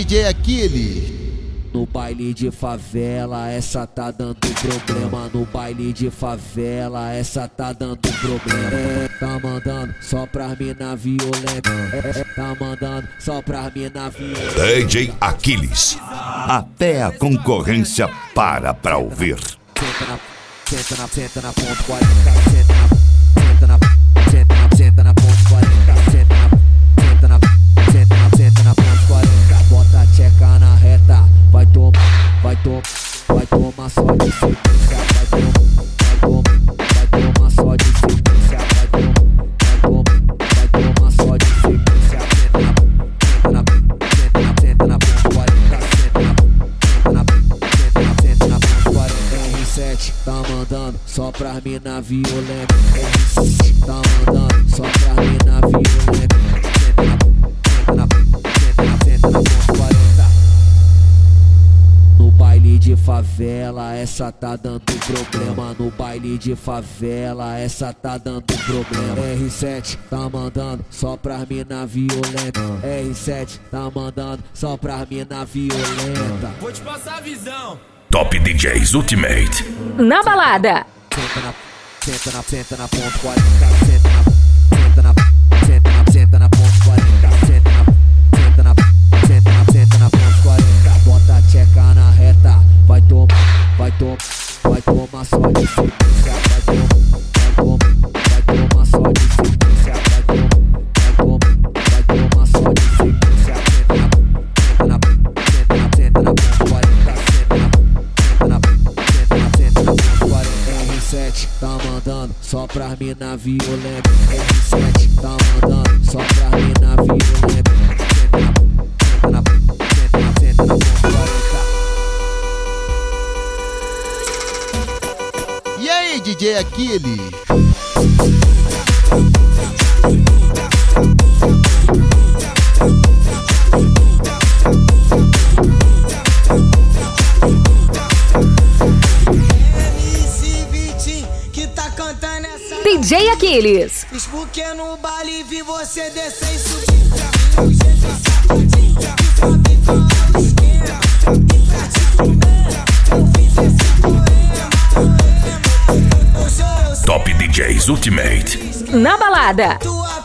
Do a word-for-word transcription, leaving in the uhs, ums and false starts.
J Aquiles. No baile de favela, essa tá dando problema. No baile de favela, essa tá dando problema. É, tá mandando só pra mina violenta. É, tá mandando só pra mina violenta. D J Aquiles. Até a concorrência para pra ouvir. Senta na, senta na, senta na ponto quarenta. Senta na, senta na, senta na, senta na ponto quarenta. Senta na, senta na, senta na, senta na ponto quarenta. Bota a tcheca na reta. Vai tomar, vai tomar, vai tomar só de sequência. Vai tomar, vai tomar, vai tomar só de sequência. Vai tomar, vai tomar, vai tomar só de sequência. Senta na, senta na, senta na ponto quarenta. Senta na, senta na, senta na ponto quarenta. R sete tá mandando só pra mina violenta. R sete tá mandando só pra mina violenta. Senta na, senta na, senta na, senta na ponto quarenta. No baile de favela, essa tá dando problema. No baile de favela, essa tá dando problema. R sete tá mandando só pra mina violenta. R sete tá mandando só pra mina violenta. Vou te passar a visão. Top D Js Ultimate. Na balada. Senta na, senta na, senta na ponto quarenta. Senta na, senta na, senta na, senta na ponto quarenta. Senta na, senta na, senta na, senta na ponto quarenta. Bota a tcheca na reta. Vai tomar, vai tomar, vai tomar só de sequência. Vai tomar, vai tomar, vai tomar só de sequência. Vai tomar, vai tomar, vai tomar só de sequência. Senta na, senta na, senta na, senta na ponto quarenta. Senta na, senta na, senta na, senta na ponto quarenta. R sete tá mandando só pra mina violenta. R sete tá mandando só pra mina violenta. Senta na, senta na, senta na ponto quarenta. E aí, D J Aquiles? D J Aquiles. Porque no baile vi você descer e subir. Top D Js Ultimate. Na balada. Tua